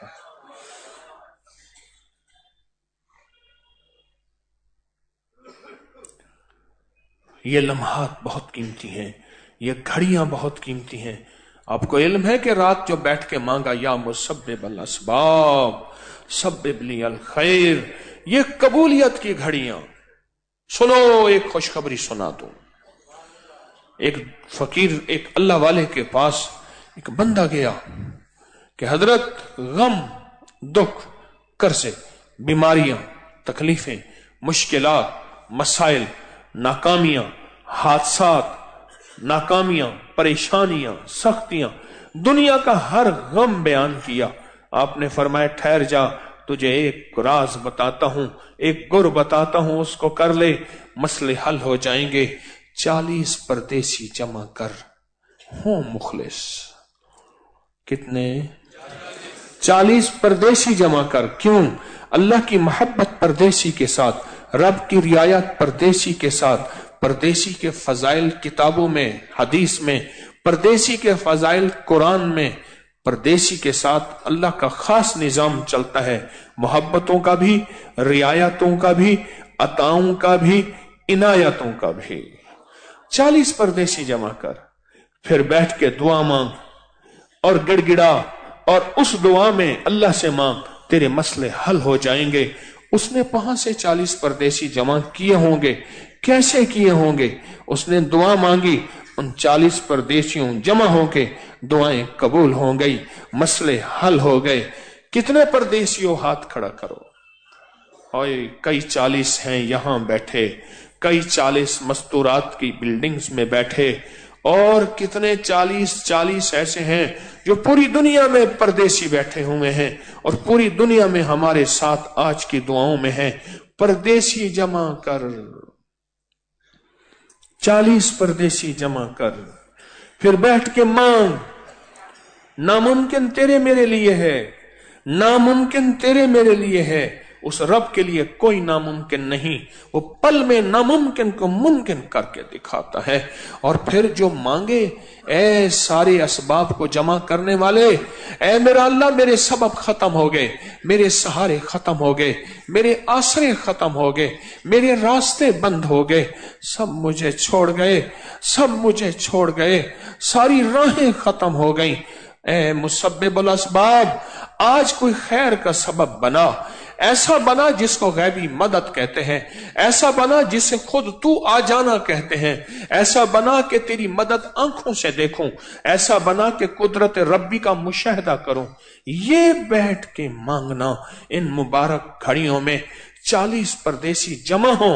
یہ لمحات بہت قیمتی ہیں، یہ گھڑیاں بہت قیمتی ہیں۔ آپ کو علم ہے کہ رات جو بیٹھ کے مانگا یا مسبب الاسباب سبب لی الخیر، یہ قبولیت کی گھڑیاں۔ سنو ایک خوشخبری سنا دوں۔ ایک فقیر، ایک اللہ والے کے پاس ایک بندہ گیا کہ حضرت غم، دکھ، قرضے، بیماریاں، تکلیفیں، مشکلات، مسائل، ناکامیاں، حادثات، ناکامیاں، پریشانیاں، سختیاں، دنیا کا ہر غم بیان کیا۔ آپ نے فرمایا ٹھہر جا، تجھے ایک راز بتاتا ہوں، ایک گر بتاتا ہوں، اس کو کر لے، مسئلے حل ہو جائیں گے۔ 40 پردیسی جمع کر، ہوں مخلص۔ کتنے؟ 40 پردیسی جمع کر۔ کیوں؟ اللہ کی محبت پردیسی کے ساتھ، رب کی رعایت پردیسی کے ساتھ، پردیسی کے فضائل کتابوں میں، حدیث میں، پردیسی کے فضائل قرآن میں، پردیسی کے ساتھ اللہ کا خاص نظام چلتا ہے، محبتوں کا بھی، رعایتوں کا بھی، عطاؤں کا بھی، عنایتوں کا بھی۔ 40 پردیسی جمع کر، پھر بیٹھ کے دعا مانگ اور گڑ گڑا، اور اس دعا میں اللہ سے مانگ، تیرے مسئلے حل ہو جائیں گے۔ اس نے وہاں سے 40 پردیسی جمع کیے ہوں گے۔ کیسے کیے ہوں گے؟ اس نے دعا مانگی، उन 40 परदेशियों जमा होके दुआएं कबूल हो गई, मसले हल हो गए। कितने परदेशियों हाथ खड़ा करो। और कई 40 हैं यहां बैठे, कई 40 मस्तूरात की बिल्डिंग्स में बैठे, और कितने 40 ऐसे हैं जो पूरी दुनिया में परदेसी बैठे हुए हैं और पूरी दुनिया में हमारे साथ आज की दुआओं में हैं। परदेसी जमा कर, 40 परदेसी जमा कर, फिर बैठ के मांग। नामुमकिन तेरे मेरे लिए है, नामुमकिन तेरे मेरे लिए है, उस रब के लिए कोई नामुमकिन नहीं। वो पल में नामुमकिन को मुमकिन करके दिखाता है। और फिर जो मांगे, ए सारे असबाब को जमा करने वाले, ए मेरा अल्लाह मेरे सबब खत्म हो गए, मेरे सहारे खत्म हो गए, मेरे आसरे खत्म हो गए, मेरे रास्ते बंद हो गए, सब मुझे छोड़ गए, सब मुझे छोड़ गए, सारी राहें खत्म हो गई। ए मुसब्बिबुल असबाब, आज कोई खैर का सबब बना, ऐसा बना जिसको गैबी मदद कहते हैं, ऐसा बना जिसे खुद तू आ जाना कहते हैं, ऐसा बना कि तेरी मदद आंखों से देखूं, ऐसा बना कि कुदरत रब्बी का मुशाहिदा करूं। ये बैठ के मांगना इन मुबारक घड़ियों में 40 परदेसी जमा हो,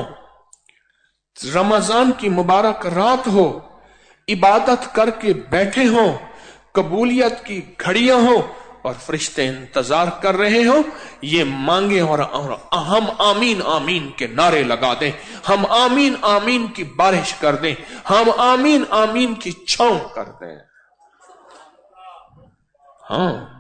रमजान की मुबारक रात हो, इबादत करके बैठे हो, कबूलियत की घड़ियां हो और फरिश्ते इंतजार कर रहे हो। ये मांगे और हम आमीन आमीन के नारे लगा दें, हम आमीन आमीन की बारिश कर दें, हम आमीन आमीन की छांव कर दें। हाँ,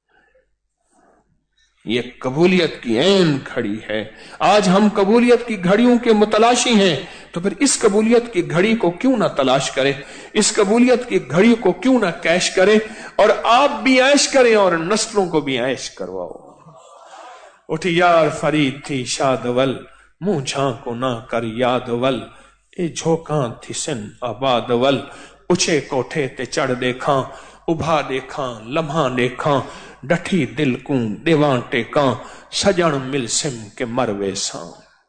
ये कबूलियत की ऐन घड़ी है। आज हम कबूलियत की घड़ियों के मुतलाशी हैं, तो फिर इस कबूलियत की घड़ी को क्यों ना तलाश करें, इस कबूलियत की घड़ी को क्यों ना कैश करें, और आप भी ऐश करें और नस्लों को भी ऐश करवाओ। उठ यार फरीद थी शादवल, मुंह झांको ना कर यादवल, ए झोंका थी सिन आबादवल, ऊंचे कोठे ते चढ़ देखा, उभा देखा लम्हा देखा, डठी दिल को देवा टेका, सजन मिल सिम के मरवे सा।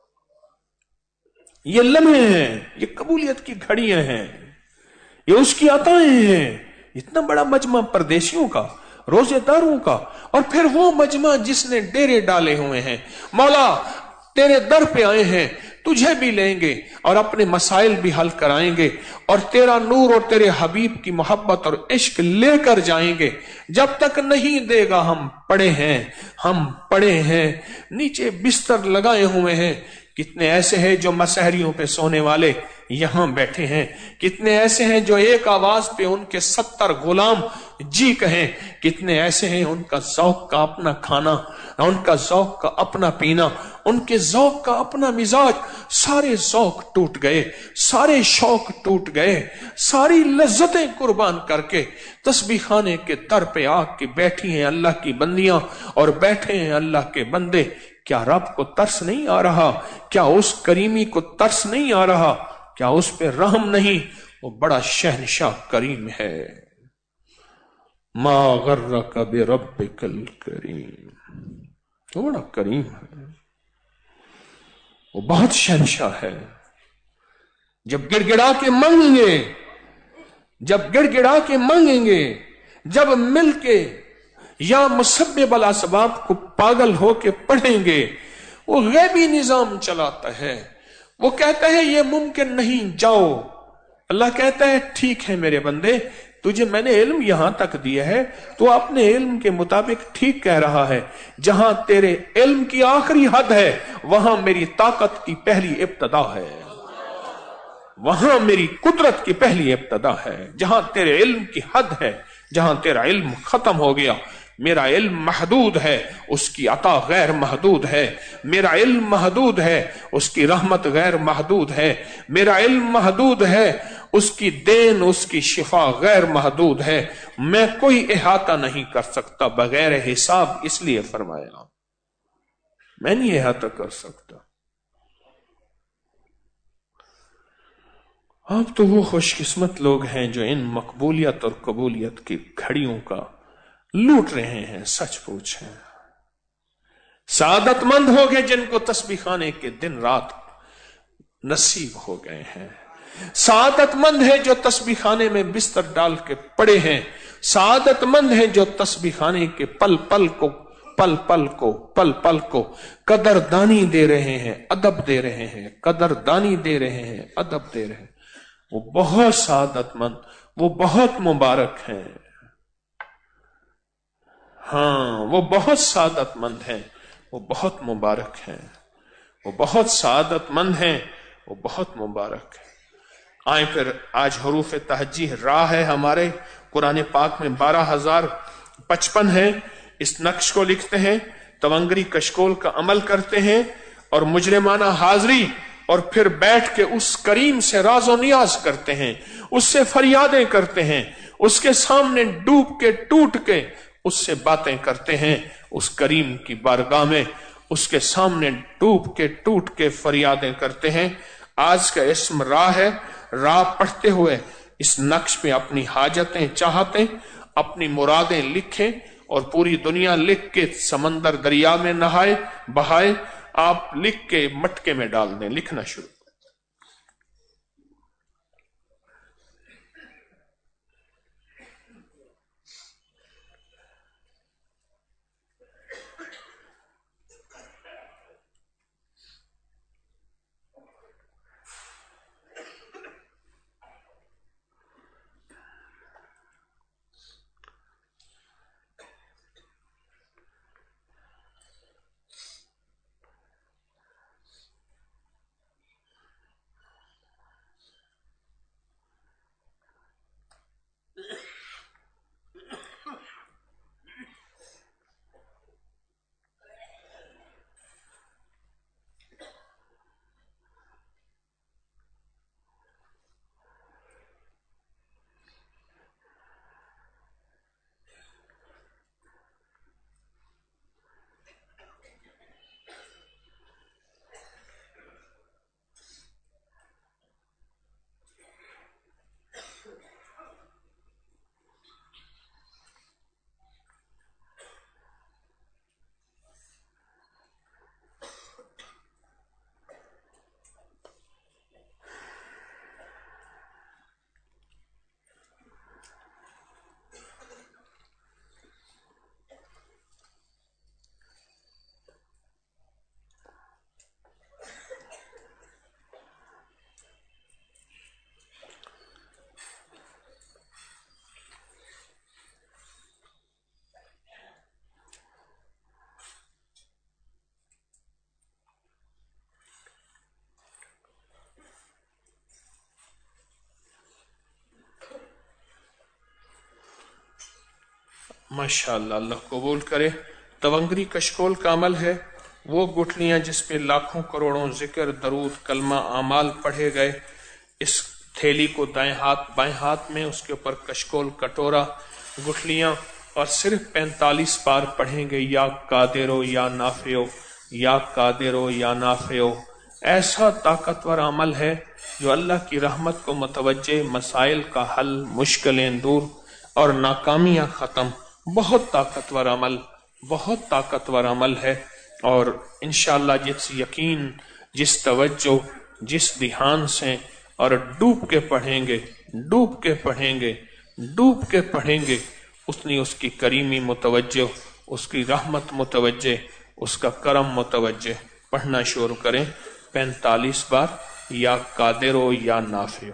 ये लम्हे हैं, ये कबूलियत की घड़ियां हैं, ये उसकी अताएं हैं। इतना बड़ा मजमा परदेशियों का, रोजेदारों का, और फिर वो मजमा जिसने डेरे डाले हुए हैं। मौला तेरे दर पे आए हैं, तुझे भी लेंगे और अपने मसाइल भी हल कराएंगे, और तेरा नूर और तेरे हबीब की मोहब्बत और इश्क लेकर जाएंगे। जब तक नहीं देगा हम पड़े हैं, हम पड़े हैं, नीचे बिस्तर लगाए हुए हैं। कितने ऐसे हैं जो मसहरियों पे सोने वाले यहां बैठे हैं, कितने ऐसे हैं जो एक आवाज पे उनके 70 गुलाम जी कहें, कितने ऐसे हैं उनका ज़ौक़ का अपना खाना, उनका ज़ौक़ का अपना पीना, उनके ज़ौक़ का अपना मिजाज। सारे ज़ौक़ टूट गए, सारे शौक टूट गए, सारी लज्जतें कुर्बान करके तस्बीह खाने के दर पे आके बैठी हैं अल्लाह की बंदियां और बैठे हैं अल्लाह के बंदे। क्या रब को तरस नहीं आ रहा? क्या उस करीमी को तरस नहीं आ रहा? क्या उस पे रहम नहीं? वो बड़ा शहनशाह करीम है। मा गर्रक बिरब्बिकल करीम, वो बड़ा करीम है, वो बहुत शहनशाह है। जब गिड़गिड़ा के मांगेंगे, जब गिड़गिड़ा के मांगेंगे, जब मिलके या मुसब्बिबुल असबाब को पागल होके पढ़ेंगे, वो गैबी निजाम चलाता है। वो कहता है ये मुमकिन नहीं, जाओ। अल्लाह कहता है ठीक है मेरे बंदे, तुझे मैंने इल्म यहां तक दिया है, तो अपने इल्म के मुताबिक ठीक कह रहा है। जहां तेरे इल्म की आखिरी हद है, वहां मेरी ताकत की पहली इब्तदा है, वहां मेरी कुदरत की पहली इब्तदा है। जहां तेरे इल्म की हद है, जहां तेरा इल्म खत्म हो गया, मेरा इल्म महदूद है, उसकी अता गैर महदूद है। मेरा इल्म महदूद है, उसकी रहमत गैर महदूद है। मेरा इल्म महदूद है, उसकी देन, उसकी शिफा गैर महदूद है। मैं कोई इहाता नहीं कर सकता बगैर हिसाब, इसलिए फरमाया मैं नहीं इहाता कर सकता। अब तो वो खुशकिस्मत लोग हैं जो इन मकबूलियत और कबूलियत की घड़ियों का लूट रहे हैं। सच पूछे, सादतमंद हो गए जिनको तस्बीह खाने के दिन रात नसीब हो गए हैं। सआदत मंद है जो तस्बीह खाने में बिस्तर डाल के पड़े हैं। सआदत मंद है जो तस्बीह खाने के पल पल को कदरदानी दे रहे हैं, अदब दे रहे हैं, कदरदानी दे रहे हैं, अदब दे रहे हैं। वो बहुत सआदतमंद, वो बहुत मुबारक हैं। हाँ, वो बहुत सआदतमंद हैं, वो बहुत मुबारक हैं। वो बहुत सआदतमंद हैं, वो बहुत मुबारक है। आए फिर आज हरूफ तहज्जी रा है हमारे कुरान पाक में 12,055 है। इस नक्श को लिखते हैं, तवंगरी कशकोल का अमल करते हैं और मुजरिमाना हाजिरी, और फिर बैठ के उस करीम से राजो नियाज करते हैं, उससे फरियादें करते हैं, उसके सामने डूब के टूट के उससे बातें करते हैं। उस करीम की बारगाह में उसके सामने डूब के टूट के फरियादें करते हैं। आज का इस्म रा है। रा पढ़ते हुए इस नक्श पे अपनी हाजतें, चाहतें, अपनी मुरादें लिखें और पूरी दुनिया लिख के समंदर दरिया में नहाए बहाए। आप लिख के मटके में डाल दें, लिखना शुरू। माशाअल्लाह, अल्लाह कबूल करे। तवंगरी कशकोल का अमल है वो गुठलियां जिस पे लाखों करोड़ों जिक्र, दरूद, कलमा, आमाल पढ़े गए। इस थैली को दाएं हाथ बाएं हाथ में, उसके ऊपर कशकोल, कटोरा, गुठलियां, और सिर्फ 45 बार पढ़ेंगे, या कादिरो या नाफियो, या कादिरो या नाफियो। ऐसा ताकतवर अमल है जो अल्लाह की रहमत को मुतवज्जे, मसाइल का हल, मुश्किलें दूर और नाकामियां खत्म। बहुत ताकतवर अमल, बहुत ताकतवर अमल है। और इंशाअल्लाह जिस यकीन, जिस तवज्जो, जिस ध्यान से और डूब के पढ़ेंगे, डूब के पढ़ेंगे, डूब के पढ़ेंगे, उतनी उसकी करीमी मुतवज्जो, उसकी रहमत मुतवज्जे, उसका करम मुतवज्जे। पढ़ना शुरू करें 45 बार, या कादिरो या नाफियो।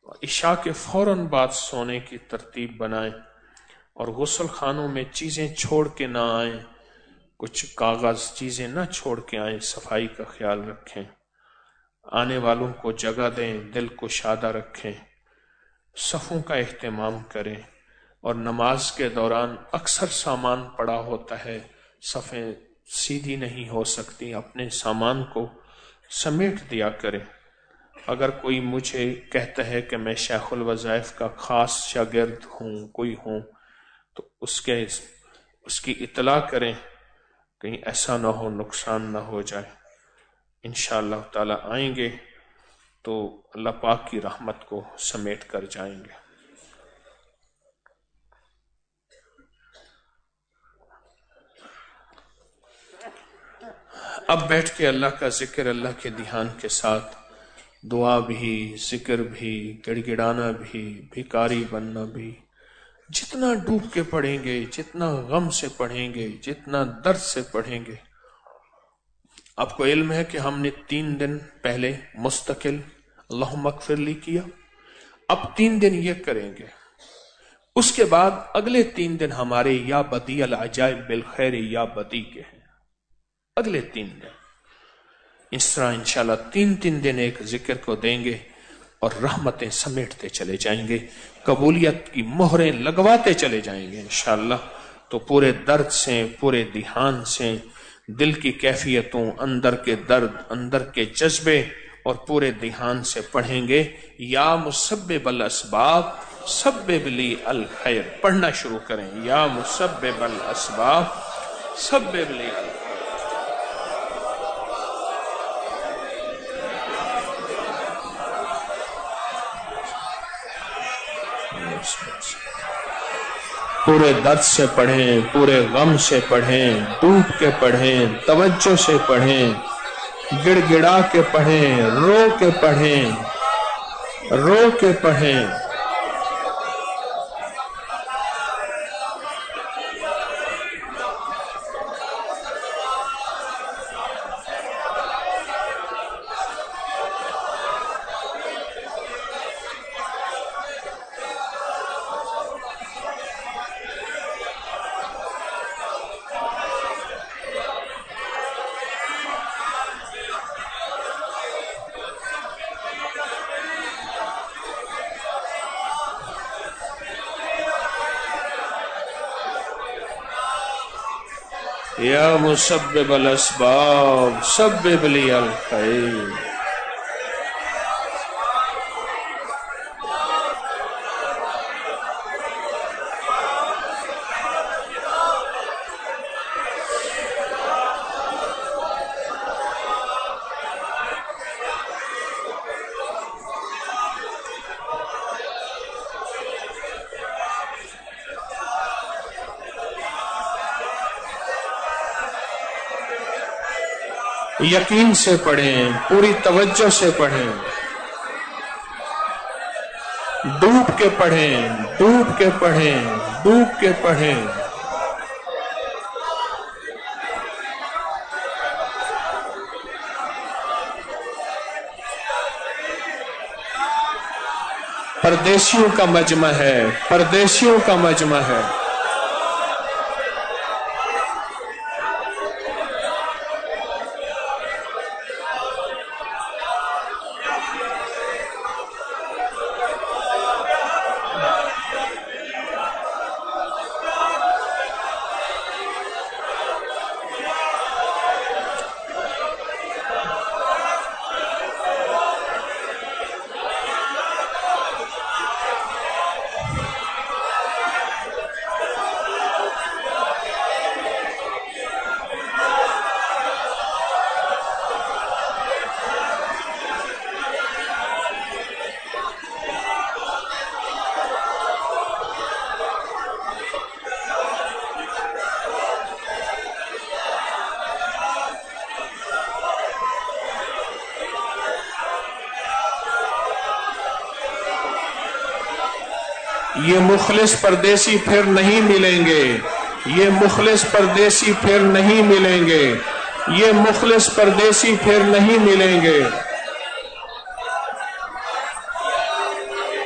عشاء کے فوراً بعد سونے کی ترتیب بنائیں اور غسل خانوں میں چیزیں چھوڑ کے نہ آئیں، کچھ کاغذ چیزیں نہ چھوڑ کے آئیں، صفائی کا خیال رکھیں، آنے والوں کو جگہ دیں، دل کو شادہ رکھیں، صفوں کا اہتمام کریں، اور نماز کے دوران اکثر سامان پڑا ہوتا ہے، صفیں سیدھی نہیں ہو سکتی، اپنے سامان کو سمیٹ دیا کریں۔ اگر کوئی مجھے کہتا ہے کہ میں شیخ الوظائف کا خاص شاگرد ہوں، کوئی ہوں، تو اس کی اطلاع کریں، کہیں ایسا نہ ہو نقصان نہ ہو جائے۔ انشاءاللہ تعالی آئیں گے تو اللہ پاک کی رحمت کو سمیٹ کر جائیں گے۔ اب بیٹھ کے اللہ کا ذکر، اللہ کے دھیان کے ساتھ دعا بھی، ذکر بھی، گڑ گڑانا بھی، بھیکاری بننا بھی، جتنا ڈوب کے پڑھیں گے، جتنا غم سے پڑھیں گے، جتنا درد سے پڑھیں گے۔ آپ کو علم ہے کہ ہم نے 3 دن پہلے مستقل اللہم اغفر لی کیا، اب 3 دن یہ کریں گے، اس کے بعد اگلے 3 دن ہمارے یا بدیع العجائب بالخیر یا بدیع کے ہیں، اگلے 3 دن اس طرح انشاءاللہ 3 دن ایک ذکر کو دیں گے اور رحمتیں سمیٹتے چلے جائیں گے، قبولیت کی مہریں لگواتے چلے جائیں گے انشاءاللہ۔ تو پورے درد سے، پورے دھیان سے، دل کی کیفیتوں، اندر کے درد، اندر کے جذبے اور پورے دھیان سے پڑھیں گے۔ یا مسبب الاسباب سبب لی الخیر، پڑھنا شروع کریں، یا مسبب الاسباب سبب لی الخیر۔ پورے درد سے پڑھیں، پورے غم سے پڑھیں، ڈوب کے پڑھیں، توجہ سے پڑھیں، گڑ گڑا کے پڑھیں، رو کے پڑھیں، رو کے پڑھیں۔ یا مسبب الاسباب سبب لی الخیر۔ یقین سے پڑھیں، پوری توجہ سے پڑھیں، ڈوب کے پڑھیں، ڈوب کے پڑھیں، ڈوب کے پڑھیں۔ پردیسیوں کا مجمع ہے، پردیسیوں کا مجمع ہے۔ یہ مخلص پردیسی پھر نہیں ملیں گے، یہ مخلص پردیسی پھر نہیں ملیں گے، یہ مخلص پردیسی پھر نہیں ملیں گے۔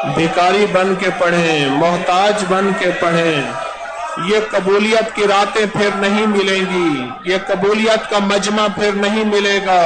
भिखारी बन के पढ़ें, मोहताज बन के पढ़ें। ये कबूलियत की रातें फिर नहीं मिलेंगी, ये कबूलियत का मजमा फिर नहीं मिलेगा।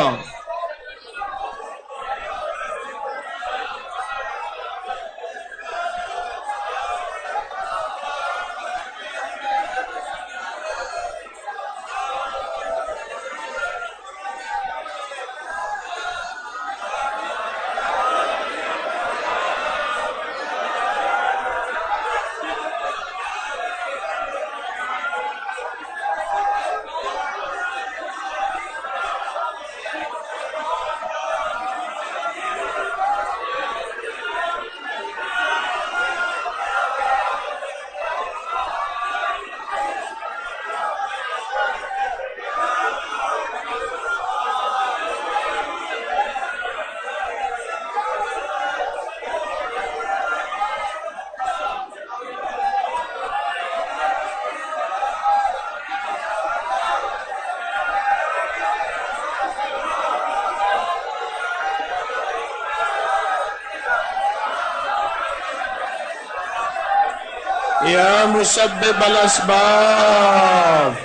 या मुसब्बिबल अस्बाब,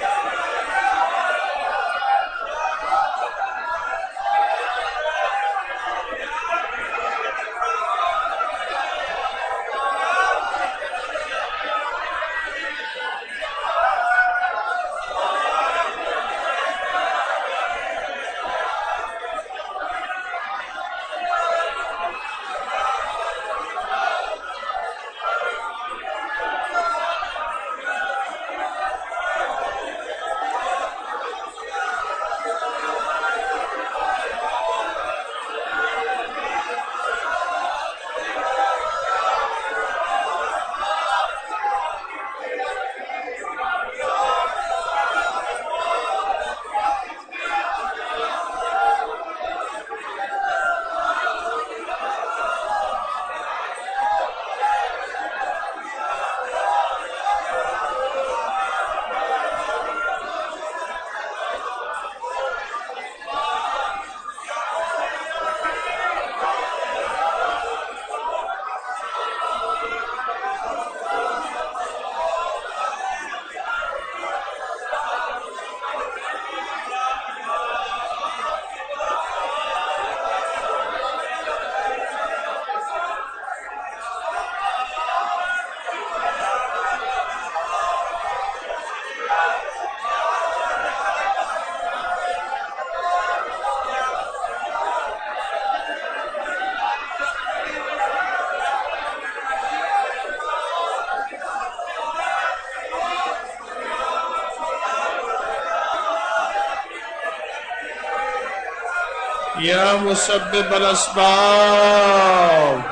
या मुसब्बिबल अस्बाब।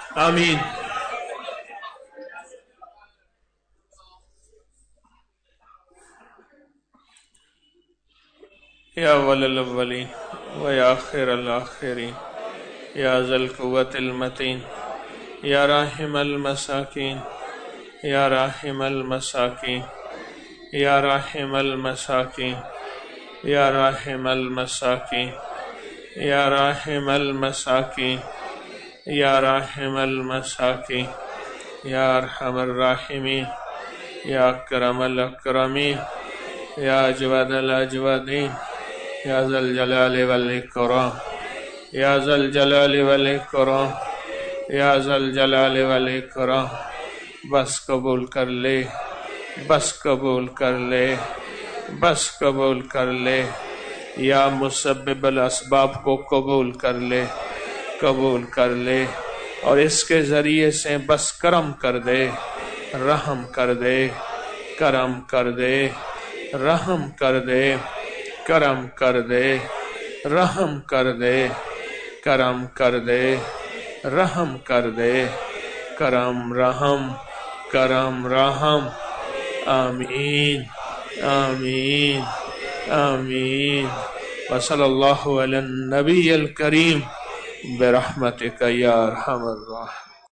آمین. یا اول الاولین و یا آخر الآخرین یا ذا القوة المتین یا راحم المساکین یا راحم المساکین یا راحم المساکین یا راحم المساکین یا راحم المساکین یا راحم المساکین یا ارحم الراحمین یا اکرم الاکرمین یا اجود الاجودین یا ذا الجلال والاکرام یا ذا الجلال والاکرام یا ذا الجلال والاکرام. بس قبول کر لے، بس قبول کر لے، بس قبول کر لے. یا مسبب الاسباب کو قبول کر لے، قبول کر لے، اور اس کے ذریعے سے بس کرم کر دے، رحم کر دے، کرم کر دے، رحم کر دے، کرم کر دے، رحم کر دے، کرم کر دے، رحم کر دے، کرم رحم، کرم رحم. آمین آمین آمین. وصلی اللہ علی النبی الکریم برحمتک یا ارحم الراحمین.